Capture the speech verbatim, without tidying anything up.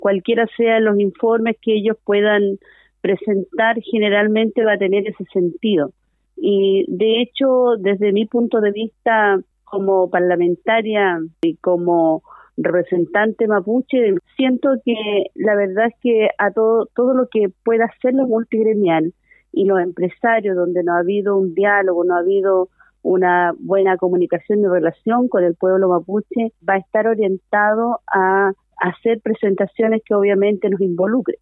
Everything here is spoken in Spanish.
cualquiera sean los informes que ellos puedan presentar, generalmente va a tener ese sentido. Y de hecho, desde mi punto de vista como parlamentaria y como representante mapuche, siento que la verdad es que a todo todo lo que pueda hacer lo multigremial y los empresarios, donde no ha habido un diálogo, no ha habido una buena comunicación y relación con el pueblo mapuche, va a estar orientado a hacer presentaciones que obviamente nos involucren.